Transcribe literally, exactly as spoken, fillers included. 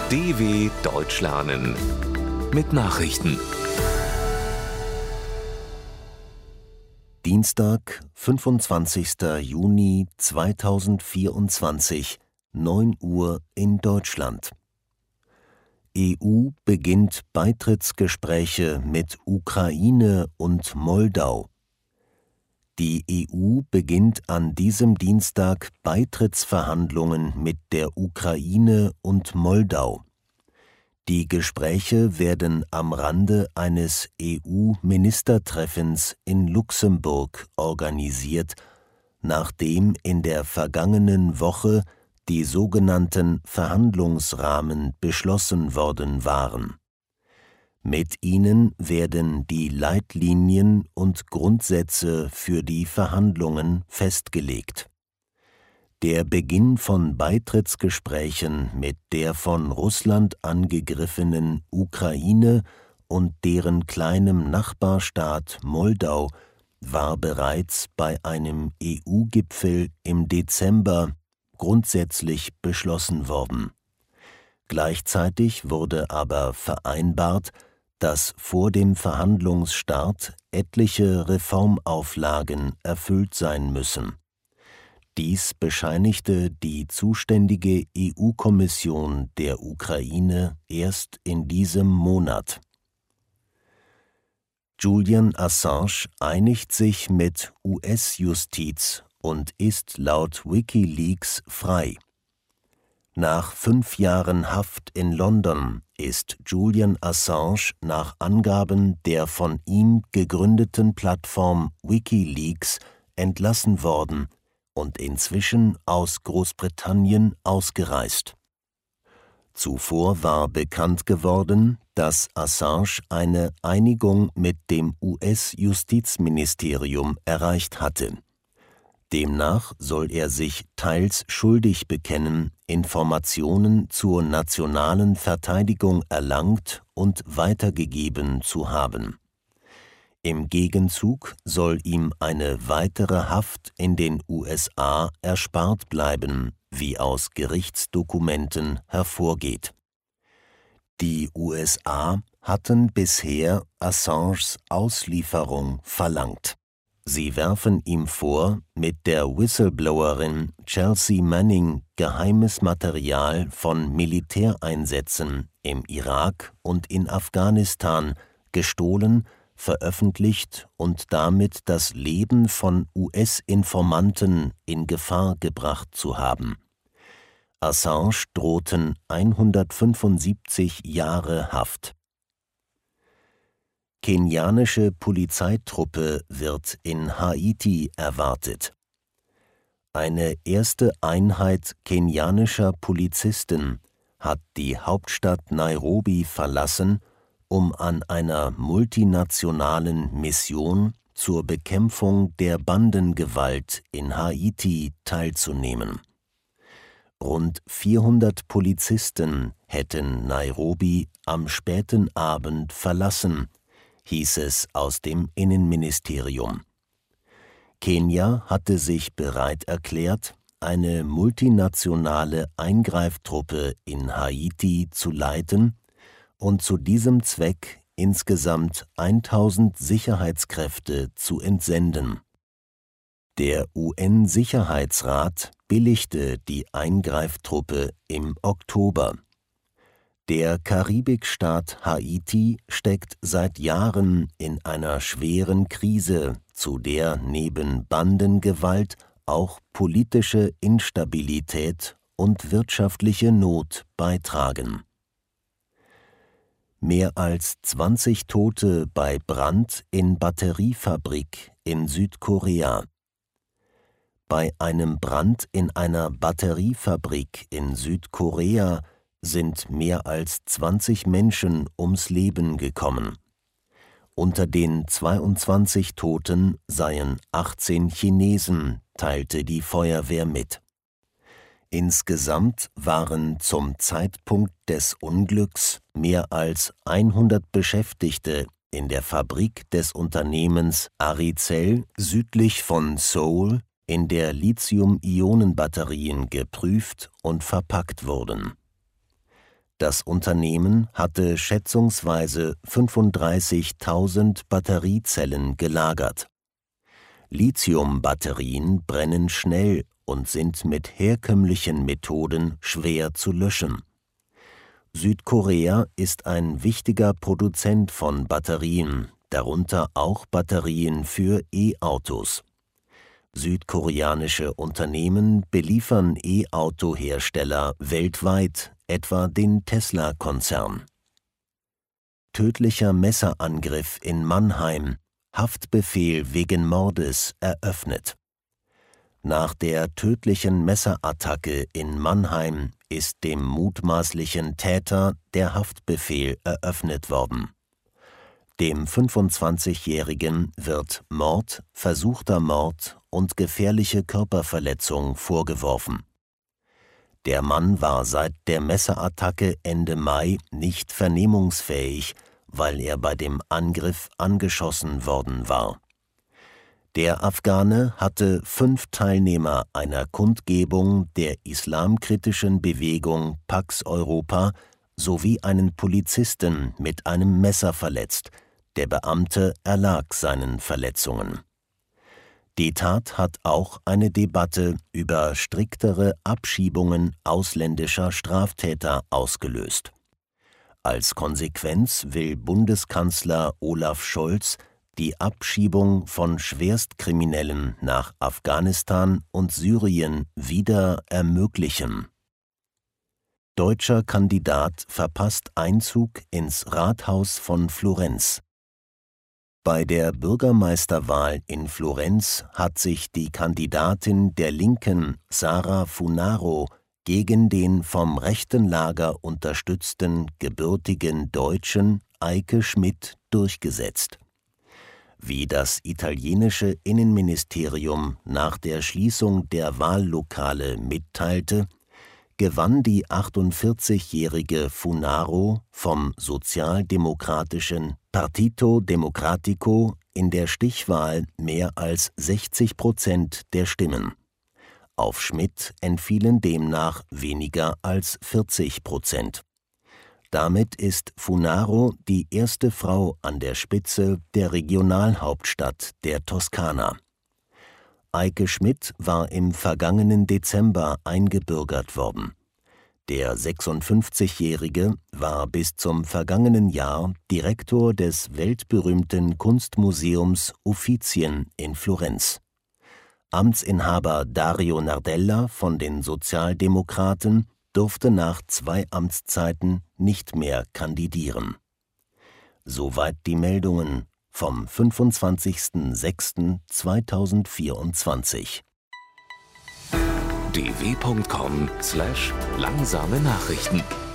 D W Deutsch lernen mit Nachrichten. Dienstag, fünfundzwanzigster Juni zweitausendvierundzwanzig, neun Uhr in Deutschland. E U beginnt Beitrittsgespräche mit Ukraine und Moldau. Die E U beginnt an diesem Dienstag Beitrittsverhandlungen mit der Ukraine und Moldau. Die Gespräche werden am Rande eines E U-Ministertreffens in Luxemburg organisiert, nachdem in der vergangenen Woche die sogenannten Verhandlungsrahmen beschlossen worden waren. Mit ihnen werden die Leitlinien und Grundsätze für die Verhandlungen festgelegt. Der Beginn von Beitrittsgesprächen mit der von Russland angegriffenen Ukraine und deren kleinem Nachbarstaat Moldau war bereits bei einem E U-Gipfel im Dezember grundsätzlich beschlossen worden. Gleichzeitig wurde aber vereinbart, dass vor dem Verhandlungsstart etliche Reformauflagen erfüllt sein müssen. Dies bescheinigte die zuständige E U-Kommission der Ukraine erst in diesem Monat. Julian Assange einigt sich mit U S-Justiz und ist laut WikiLeaks frei. Nach fünf Jahren Haft in London ist Julian Assange nach Angaben der von ihm gegründeten Plattform WikiLeaks entlassen worden und inzwischen aus Großbritannien ausgereist. Zuvor war bekannt geworden, dass Assange eine Einigung mit dem U S-Justizministerium erreicht hatte. Demnach soll er sich teils schuldig bekennen, Informationen zur nationalen Verteidigung erlangt und weitergegeben zu haben. Im Gegenzug soll ihm eine weitere Haft in den U S A erspart bleiben, wie aus Gerichtsdokumenten hervorgeht. Die U S A hatten bisher Assanges Auslieferung verlangt. Sie werfen ihm vor, mit der Whistleblowerin Chelsea Manning geheimes Material von Militäreinsätzen im Irak und in Afghanistan gestohlen, veröffentlicht und damit das Leben von U S-Informanten in Gefahr gebracht zu haben. Assange drohten hundertfünfundsiebzig Jahre Haft. Kenianische Polizeitruppe wird in Haiti erwartet. Eine erste Einheit kenianischer Polizisten hat die Hauptstadt Nairobi verlassen, um an einer multinationalen Mission zur Bekämpfung der Bandengewalt in Haiti teilzunehmen. Rund vierhundert Polizisten hätten Nairobi am späten Abend verlassen, hieß es aus dem Innenministerium. Kenia hatte sich bereit erklärt, eine multinationale Eingreiftruppe in Haiti zu leiten und zu diesem Zweck insgesamt tausend Sicherheitskräfte zu entsenden. Der U N-Sicherheitsrat billigte die Eingreiftruppe im Oktober. Der Karibikstaat Haiti steckt seit Jahren in einer schweren Krise, zu der neben Bandengewalt auch politische Instabilität und wirtschaftliche Not beitragen. Mehr als zwanzig Tote bei Brand in Batteriefabrik in Südkorea. Bei einem Brand in einer Batteriefabrik in Südkorea sind mehr als zwanzig Menschen ums Leben gekommen. Unter den zweiundzwanzig Toten seien achtzehn Chinesen, teilte die Feuerwehr mit. Insgesamt waren zum Zeitpunkt des Unglücks mehr als hundert Beschäftigte in der Fabrik des Unternehmens Aricel südlich von Seoul in der Lithium-Ionen-Batterien geprüft und verpackt wurden. Das Unternehmen hatte schätzungsweise fünfunddreißigtausend Batteriezellen gelagert. Lithium-Batterien brennen schnell und sind mit herkömmlichen Methoden schwer zu löschen. Südkorea ist ein wichtiger Produzent von Batterien, darunter auch Batterien für E-Autos. Südkoreanische Unternehmen beliefern E-Auto-Hersteller weltweit, etwa den Tesla-Konzern. Tödlicher Messerangriff in Mannheim, Haftbefehl wegen Mordes eröffnet. Nach der tödlichen Messerattacke in Mannheim ist dem mutmaßlichen Täter der Haftbefehl eröffnet worden. Dem fünfundzwanzigjährigen wird Mord, versuchter Mord und gefährliche Körperverletzung vorgeworfen. Der Mann war seit der Messerattacke Ende Mai nicht vernehmungsfähig, weil er bei dem Angriff angeschossen worden war. Der Afghane hatte fünf Teilnehmer einer Kundgebung der islamkritischen Bewegung Pax Europa sowie einen Polizisten mit einem Messer verletzt. Der Beamte erlag seinen Verletzungen. Die Tat hat auch eine Debatte über striktere Abschiebungen ausländischer Straftäter ausgelöst. Als Konsequenz will Bundeskanzler Olaf Scholz die Abschiebung von Schwerstkriminellen nach Afghanistan und Syrien wieder ermöglichen. Deutscher Kandidat verpasst Einzug ins Rathaus von Florenz. Bei der Bürgermeisterwahl in Florenz hat sich die Kandidatin der Linken, Sara Funaro, gegen den vom rechten Lager unterstützten gebürtigen Deutschen Eike Schmidt durchgesetzt. Wie das italienische Innenministerium nach der Schließung der Wahllokale mitteilte, gewann die achtundvierzigjährige Funaro vom sozialdemokratischen Partito Democratico in der Stichwahl mehr als sechzig Prozent der Stimmen. Auf Schmidt entfielen demnach weniger als vierzig Prozent. Damit ist Funaro die erste Frau an der Spitze der Regionalhauptstadt der Toskana. Eike Schmidt war im vergangenen Dezember eingebürgert worden. Der sechsundfünfzigjährige war bis zum vergangenen Jahr Direktor des weltberühmten Kunstmuseums Uffizien in Florenz. Amtsinhaber Dario Nardella von den Sozialdemokraten durfte nach zwei Amtszeiten nicht mehr kandidieren. Soweit die Meldungen vom fünfundzwanzigsten sechsten zweitausendvierundzwanzig. d w punkt com slash langsame Nachrichten